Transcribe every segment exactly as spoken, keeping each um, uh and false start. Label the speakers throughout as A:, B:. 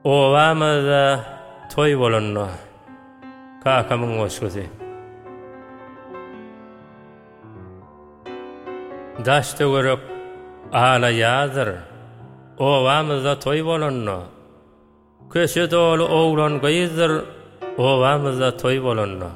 A: Ovamyzda toý bolanno. Kakamyň goşgusy. Daşda görek ala ýazyr. Ovamyzda toý bolanno. Köşe dolu oğlan gyýzyr. Ovamyzda toý bolanno.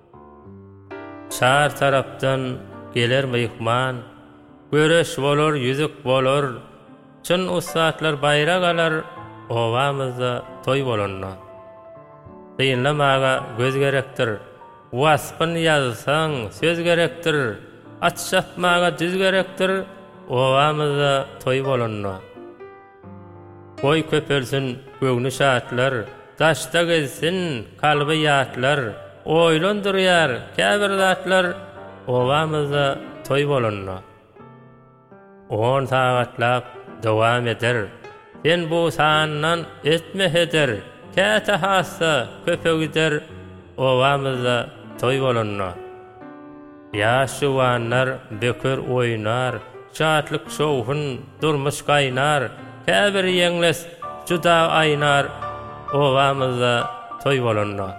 A: Şar tarapdan geler mehman. Göreş bolar, yüzük bolar. Çyn ustatlar bayrak alar. Ovamyzda toý bolanno. Ýynlamaga göz gerekdir. Waspyn ýazsaň söz gerekdir. Atşapmaga düz gerekdir. Ovamyzda toý bolanno. Goý köpelsin göwnü şatlar. Daşda gezsin kalby ýatlar. Oýlandyrýar käbir zatlar. Ovamyzda toý bolanno. On sagatlap dowam eder. Sen bu sandan etme heder. Käte hassa köpek gider. Ovamyzda toý bolanno. Ýaşuwanlar bekör oýnar. Şatlyk şowhun durmuş gaýnar. Käbir ýeňles juda aýnar. Ovamyzda toý bolanno.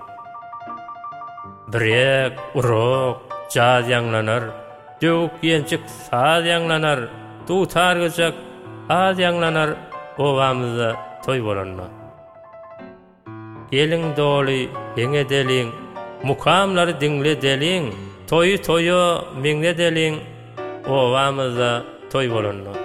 A: Birek, urok, jaz ýanglanar. Döwük ýençik saz ýanglanar. Tutar göjek az ýanglanar. Ovamyzda toý bolanno. Gelin doly ýeňe deliň, mukamlary diňle deliň, toýy toýo meňe deliň. Ovamyzda toý bolanno.